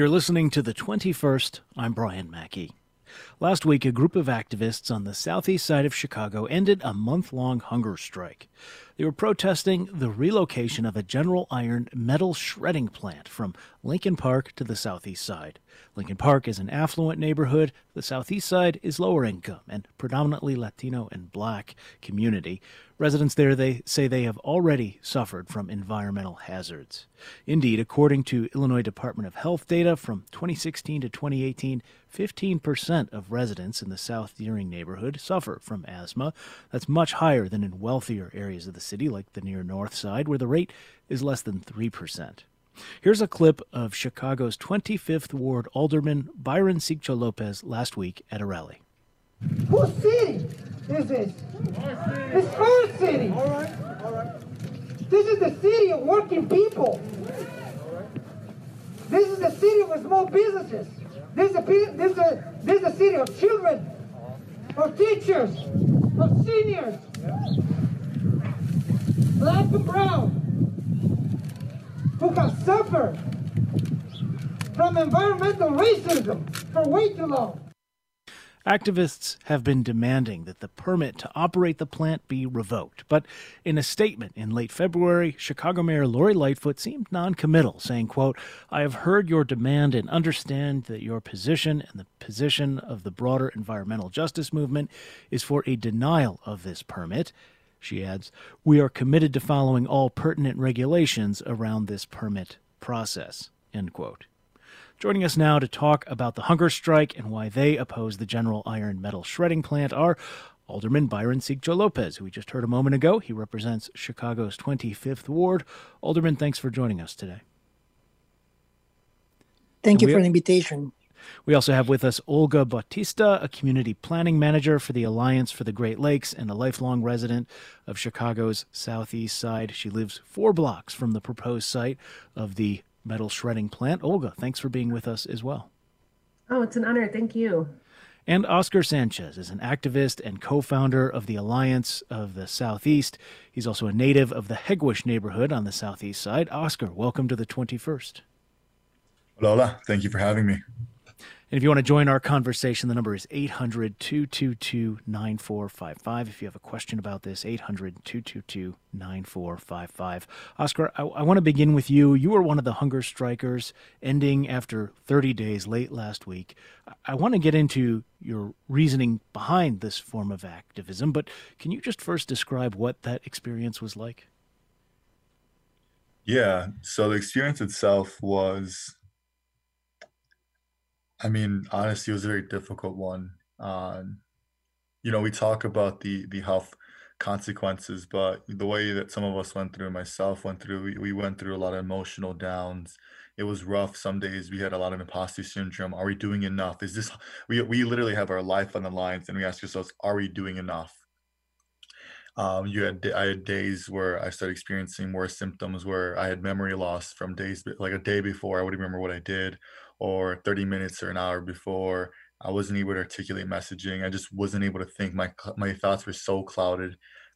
You're listening to the 21st. I'm Brian Mackey. Last week, a group of activists on the southeast side of Chicago ended a month-long hunger strike. They were protesting the relocation of a General Iron metal shredding plant from Lincoln Park to the southeast side. Lincoln Park is an affluent neighborhood. The southeast side is lower income and predominantly Latino and Black community. Residents there, they say they have already suffered from environmental hazards. Indeed, according to Illinois Department of Health data from 2016 to 2018, 15% of residents in the South Deering neighborhood suffer from asthma. That's much higher than in wealthier areas of the city, like the near north side, where the rate is less than 3%. Here's a clip of Chicago's 25th Ward Alderman Byron Sigcho Lopez last week at a rally. Whose city is this? It's our city. All right. This is the city of working people. This is the city of small businesses. This is the city of children, of teachers, of seniors, Black and brown, who have suffered from environmental racism for way too long. Activists have been demanding that the permit to operate the plant be revoked. But in a statement in late February, Chicago Mayor Lori Lightfoot seemed noncommittal, saying, quote, "I have heard your demand and understand that your position and the position of the broader environmental justice movement is for a denial of this permit." She adds, "We are committed to following all pertinent regulations around this permit process," end quote. Joining us now to talk about the hunger strike and why they oppose the General Iron metal shredding plant are Alderman Byron Sigcho Lopez, who we just heard a moment ago. He represents Chicago's 25th Ward. Alderman, thanks for joining us today. Thank you for the invitation. We also have with us Olga Bautista, a community planning manager for the Alliance for the Great Lakes and a lifelong resident of Chicago's southeast side. She lives 4 blocks from the proposed site of the metal shredding plant. Olga, thanks for being with us as well. Oh, it's an honor. Thank you. And Oscar Sanchez is an activist and co-founder of the Alliance of the Southeast. He's also a native of the Hegewisch neighborhood on the southeast side. Oscar, welcome to the 21st. Hola, thank you for having me. And if you want to join our conversation, the number is 800-222-9455. If you have a question about this, 800-222-9455. Oscar, I want to begin with you. You were one of the hunger strikers ending after 30 days late last week. I want to get into your reasoning behind this form of activism, but can you just first describe what that experience was like? Yeah, so the experience itself was, honestly, it was a very difficult one. We talk about the health consequences, but the way that some of us went through, myself went through, we went through a lot of emotional downs. It was rough. Some days we had a lot of imposter syndrome. Are we doing enough? We literally have our life on the lines, and we ask ourselves, are we doing enough? I had days where I started experiencing more symptoms where I had memory loss from days, like a day before, I would remember what I did, or 30 minutes or an hour before. I wasn't able to articulate messaging. I just wasn't able to think. My thoughts were so clouded.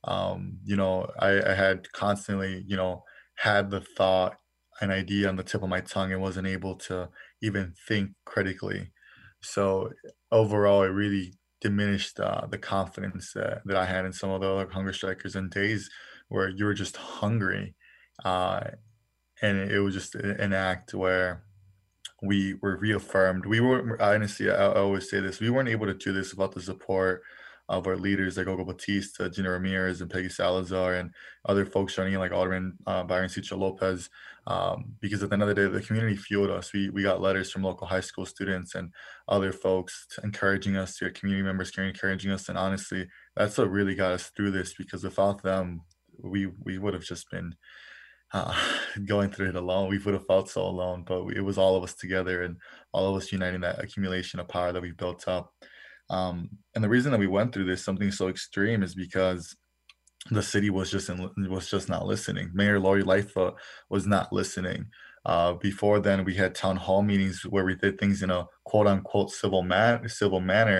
I had constantly, had the thought, an idea on the tip of my tongue and wasn't able to even think critically. So overall, it really diminished the confidence that I had in some of the other hunger strikers, and days where you were just hungry. And it was just an act where we were reaffirmed. We were, honestly, I always say this, we weren't able to do this without the support of our leaders like Olga Bautista, Gina Ramirez, and Peggy Salazar, and other folks joining in like Alderman Byron Sigcho Lopez, because at the end of the day, the community fueled us. We got letters from local high school students and other folks encouraging us, your community members encouraging us, and honestly, that's what really got us through this, because without them, we would have just been going through it alone. We would have felt so alone, but it was all of us together and all of us uniting that accumulation of power that we built up. And the reason that we went through this, something so extreme, is because the city was just not listening. Mayor Lori Lightfoot was not listening. Before then, we had town hall meetings where we did things in a quote unquote civil manner.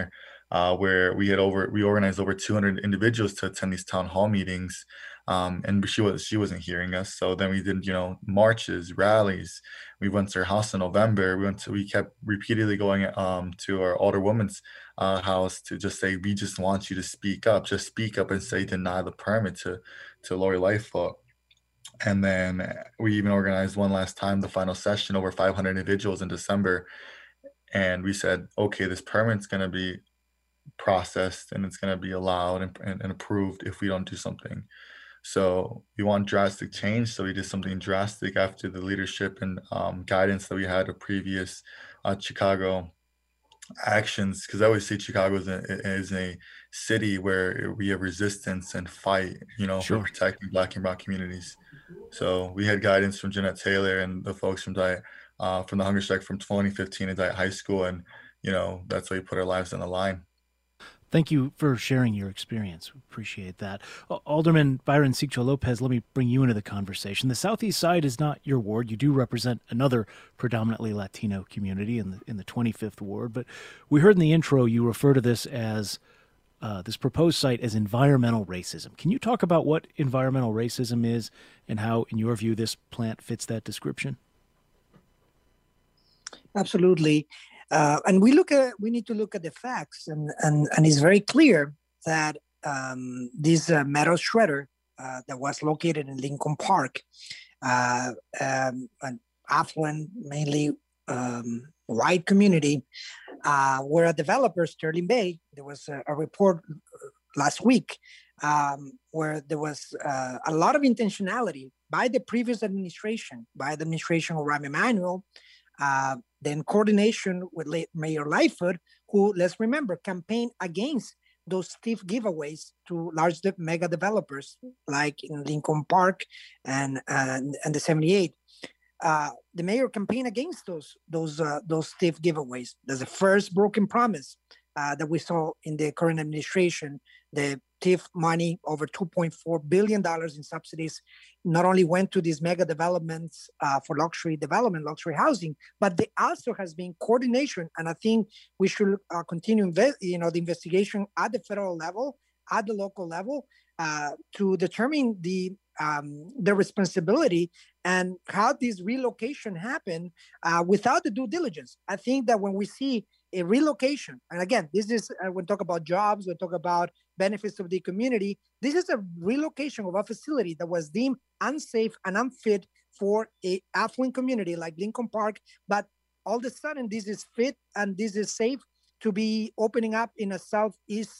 where we organized over 200 individuals to attend these town hall meetings, and she wasn't hearing us. So then we did, marches, rallies. We went to her house in November. We kept repeatedly going to our older woman's house to just say, we just want you to speak up, just speak up and say deny the permit to Lori Lightfoot. And then we even organized one last time, the final session, over 500 individuals in December. And we said, okay, this permit's going to be processed and it's going to be allowed and approved if we don't do something. So we want drastic change. So we did something drastic after the leadership and guidance that we had of previous Chicago actions, because I always say Chicago is a city where we have resistance and fight, Sure. for protecting Black and Brown communities. So we had guidance from Jeanette Taylor and the folks from the hunger strike from 2015 at Diet High School, and that's why we put our lives on the line. Thank you for sharing your experience. We appreciate that. Alderman Byron Sigcho Lopez, let me bring you into the conversation. The Southeast Side is not your ward. You do represent another predominantly Latino community in the 25th ward. But we heard in the intro you refer to this as this proposed site as environmental racism. Can you talk about what environmental racism is and how, in your view, this plant fits that description? Absolutely. And we need to look at the facts, and it's very clear that this metal shredder that was located in Lincoln Park, an affluent, mainly white community, where a developer, Sterling Bay, there was a report last week where there was a lot of intentionality by the previous administration, by the administration of Rahm Emanuel, then coordination with Mayor Lightfoot, who, let's remember, campaigned against those stiff giveaways to large mega developers like in Lincoln Park and the 78. The mayor campaigned against those stiff giveaways. That's the first broken promise that we saw in the current administration. The TIF money, over $2.4 billion in subsidies, not only went to these mega developments for luxury development, luxury housing, but there also has been coordination. And I think we should continue, the investigation at the federal level, at the local level, to determine the responsibility and how this relocation happened without the due diligence. I think that when we see a relocation, and again, this is when we talk about jobs, we talk about benefits of the community, this is a relocation of a facility that was deemed unsafe and unfit for a affluent community like Lincoln Park, but all of a sudden this is fit and this is safe to be opening up in a southeast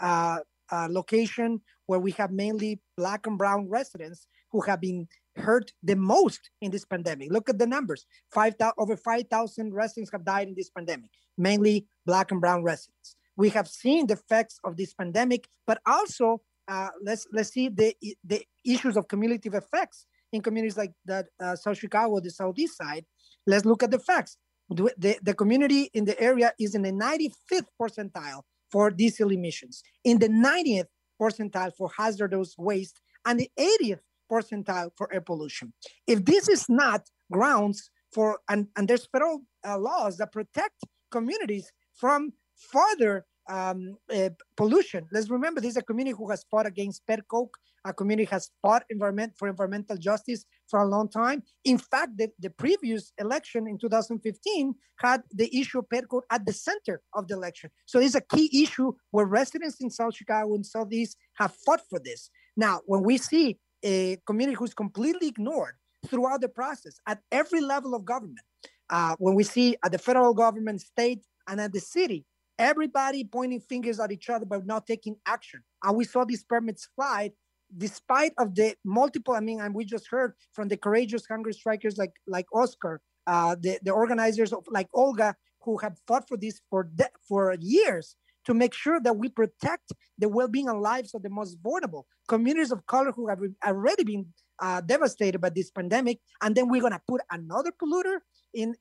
location where we have mainly Black and brown residents who have been hurt the most in this pandemic. Look at the numbers. Over 5,000 residents have died in this pandemic, mainly Black and brown residents. We have seen the effects of this pandemic, but also let's see the issues of cumulative effects in communities like that, South Chicago, the Southeast Side. Let's look at the facts. The community in the area is in the 95th percentile for diesel emissions, in the 90th percentile for hazardous waste, and the 80th percentile for air pollution. If this is not grounds for, and there's federal laws that protect communities from further pollution. Let's remember, this is a community who has fought against pet coke. A community has fought for environmental justice for a long time. In fact, the previous election in 2015 had the issue of pet coke at the center of the election. So it's a key issue where residents in South Chicago and Southeast have fought for this. Now, when we see a community who's completely ignored throughout the process at every level of government, when we see at the federal government, state, and at the city, everybody pointing fingers at each other but not taking action. And we saw these permits fly despite of the multiple, and we just heard from the courageous hunger strikers like Oscar, the organizers of like Olga, who have fought for this for years to make sure that we protect the well-being and lives of the most vulnerable communities of color who have already been devastated by this pandemic. And then we're gonna put another polluter in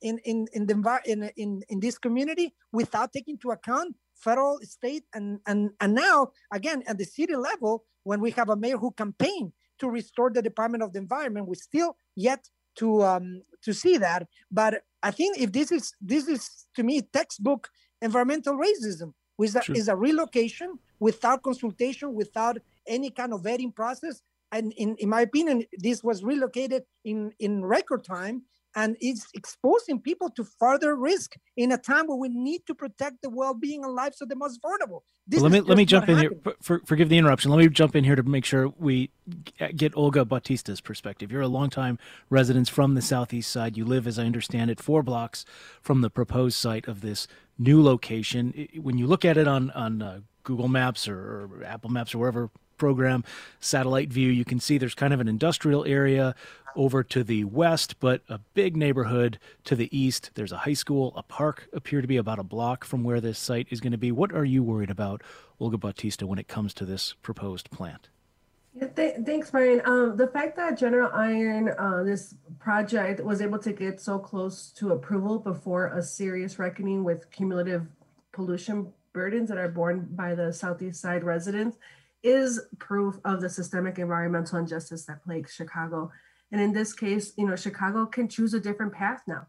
this community without taking into account federal, state, and now again at the city level, when we have a mayor who campaigned to restore the Department of the Environment, we're still yet to see that. But I think if this is to me textbook environmental racism. Sure. is a relocation without consultation, without any kind of vetting process. And in my opinion, this was relocated in record time, and it's exposing people to further risk in a time where we need to protect the well-being and lives of the most vulnerable. Let me jump in here. Forgive the interruption. Let me jump in here to make sure we get Olga Bautista's perspective. You're a longtime resident from the southeast side. You live, as I understand it, 4 blocks from the proposed site of this new location. When you look at it on Google Maps or Apple Maps or wherever program, satellite view, you can see there's kind of an industrial area over to the west, but a big neighborhood to the east. There's a high school, a park appear to be about a block from where this site is going to be. What are you worried about, Olga Bautista, when it comes to this proposed plant? Yeah, thanks, Brian. The fact that General Iron, this project, was able to get so close to approval before a serious reckoning with cumulative pollution burdens that are borne by the southeast side residents is proof of the systemic environmental injustice that plagues Chicago. And in this case, Chicago can choose a different path now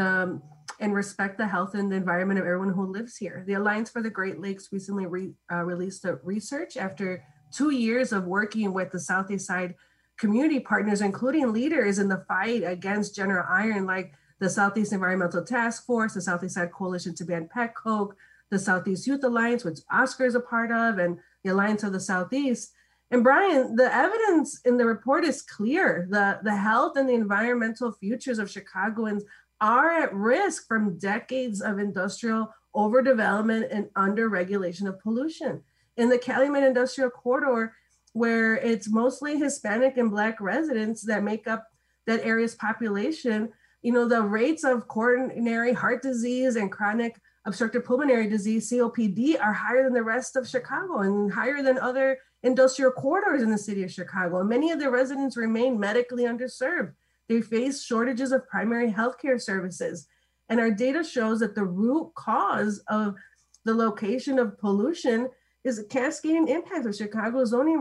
and respect the health and the environment of everyone who lives here. The Alliance for the Great Lakes recently released a research after 2 years of working with the Southeast Side community partners, including leaders in the fight against General Iron, like the Southeast Environmental Task Force, the Southeast Side Coalition to Ban Pet Coke, the Southeast Youth Alliance, which Oscar is a part of, and the Alliance of the Southeast. And Brian, the evidence in the report is clear. The health and the environmental futures of Chicagoans are at risk from decades of industrial overdevelopment and under-regulation of pollution. In the Calumet Industrial Corridor, where it's mostly Hispanic and Black residents that make up that area's population, the rates of coronary heart disease and chronic obstructive pulmonary disease, COPD, are higher than the rest of Chicago and higher than other industrial corridors in the city of Chicago. And many of the residents remain medically underserved. They face shortages of primary healthcare services. And our data shows that the root cause of the location of pollution is a cascading impact of Chicago's zoning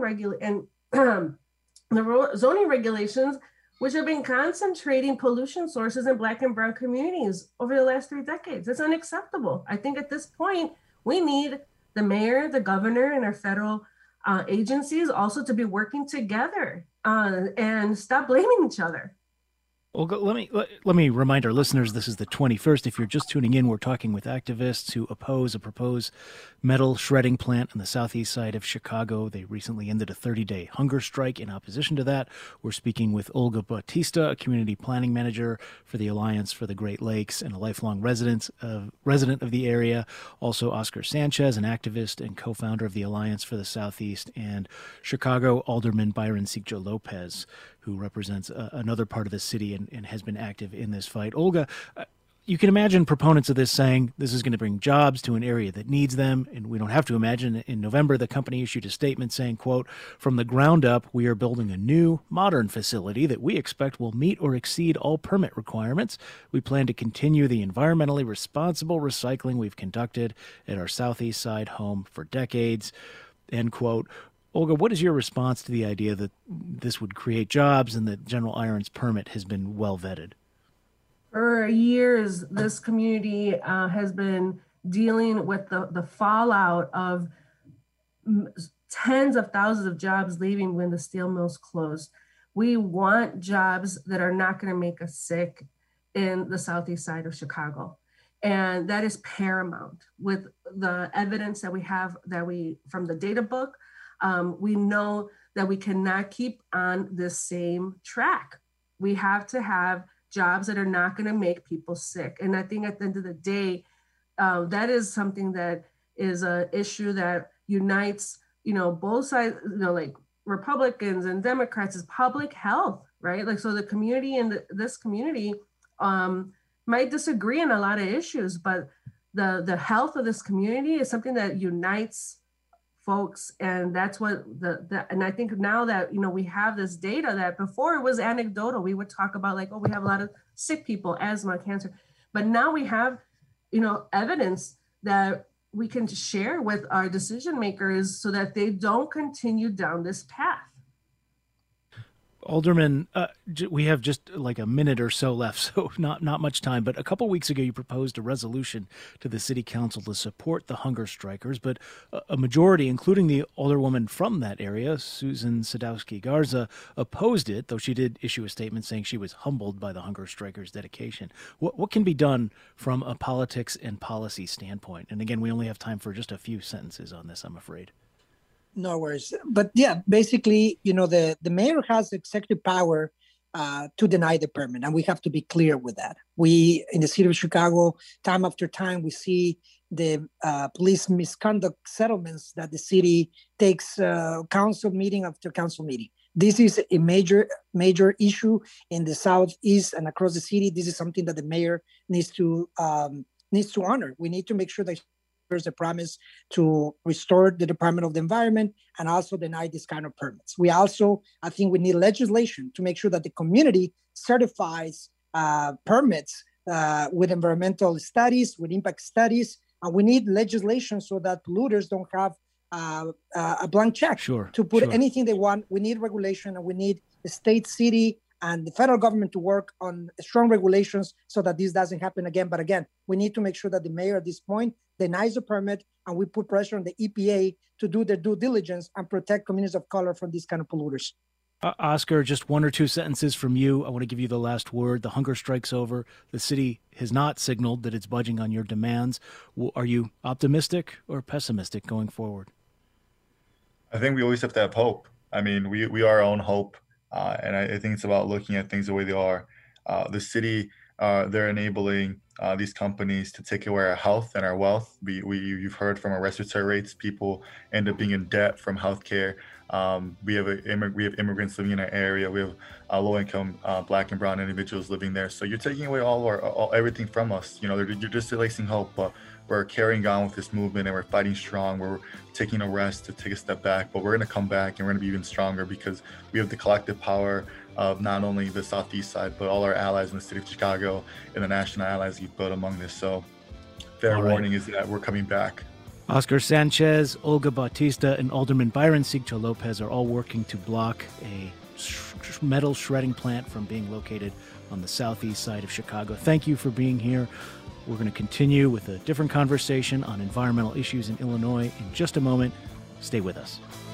zoning regulations, which have been concentrating pollution sources in Black and Brown communities over the last 3 decades. It's unacceptable. I think at this point, we need the mayor, the governor, and our federal agencies also to be working together and stop blaming each other. Olga, let me remind our listeners, this is the 21st. If you're just tuning in, we're talking with activists who oppose a proposed metal shredding plant on the southeast side of Chicago. They recently ended a 30-day hunger strike in opposition to that. We're speaking with Olga Bautista, a community planning manager for the Alliance for the Great Lakes and a lifelong resident of the area. Also, Oscar Sanchez, an activist and co-founder of the Alliance for the Southeast, and Chicago Alderman Byron Sigcho Lopez, who represents another part of the city and has been active in this fight. Olga, you can imagine proponents of this saying this is going to bring jobs to an area that needs them, and we don't have to imagine. In November, the company issued a statement saying, quote, "From the ground up, we are building a new, modern facility that we expect will meet or exceed all permit requirements. We plan to continue the environmentally responsible recycling we've conducted at our southeast side home for decades," end quote. Olga, what is your response to the idea that this would create jobs and that General Iron's permit has been well vetted? For years, this community has been dealing with the fallout of tens of thousands of jobs leaving when the steel mills closed. We want jobs that are not going to make us sick in the southeast side of Chicago. And that is paramount. With the evidence that we have from the data book, we know that we cannot keep on this same track. We have to have jobs that are not going to make people sick. And I think at the end of the day, that is something that is an issue that unites, both sides, like Republicans and Democrats, is public health, right? Like, so the community and this community might disagree on a lot of issues, but the health of this community is something that unites folks. And that's what and I think now that, we have this data that before it was anecdotal, we would talk about like, oh, we have a lot of sick people, asthma, cancer, but now we have, evidence that we can share with our decision makers so that they don't continue down this path. Alderman, we have just like a minute or so left, so not much time. But a couple weeks ago, you proposed a resolution to the city council to support the hunger strikers, but a majority, including the alderwoman from that area, Susan Sadowski Garza, opposed it, though she did issue a statement saying she was humbled by the hunger strikers' dedication. What can be done from a politics and policy standpoint? And again, we only have time for just a few sentences on this, I'm afraid. No worries. But yeah, basically, the mayor has executive power to deny the permit, and we have to be clear with that. We, in the city of Chicago, time after time, we see the police misconduct settlements that the city takes council meeting after council meeting. This is a major issue in the Southeast and across the city. This is something that the mayor needs to honor. We need to make sure that there's a promise to restore the Department of the Environment and also deny this kind of permits. I think we need legislation to make sure that the community certifies permits with environmental studies, with impact studies. And we need legislation so that polluters don't have a blank check to put anything they want. We need regulation, and we need the state, city, and the federal government to work on strong regulations so that this doesn't happen again. But again, we need to make sure that the mayor at this point denies the permit, and we put pressure on the EPA to do their due diligence and protect communities of color from these kind of polluters. Oscar, just one or two sentences from you. I want to give you the last word. The hunger strike's over. The city has not signaled that it's budging on your demands. Are you optimistic or pessimistic going forward? I think we always have to have hope. I mean, we are our own hope. And I think it's about looking at things the way they are. The city, they're enabling these companies to take away our health and our wealth. You've heard from our respiratory rates, people end up being in debt from healthcare. We have immigrants living in our area. We have low-income Black and Brown individuals living there. So you're taking away everything from us. You're just erasing hope, but we're carrying on with this movement and we're fighting strong. We're taking a rest to take a step back, but we're going to come back and we're going to be even stronger because we have the collective power of not only the Southeast side, but all our allies in the city of Chicago and the national allies you've built among this. So fair warning is that we're coming back. Oscar Sanchez, Olga Bautista, and Alderman Byron Sigcho Lopez are all working to block a metal shredding plant from being located on the southeast side of Chicago. Thank you for being here. We're going to continue with a different conversation on environmental issues in Illinois in just a moment. Stay with us.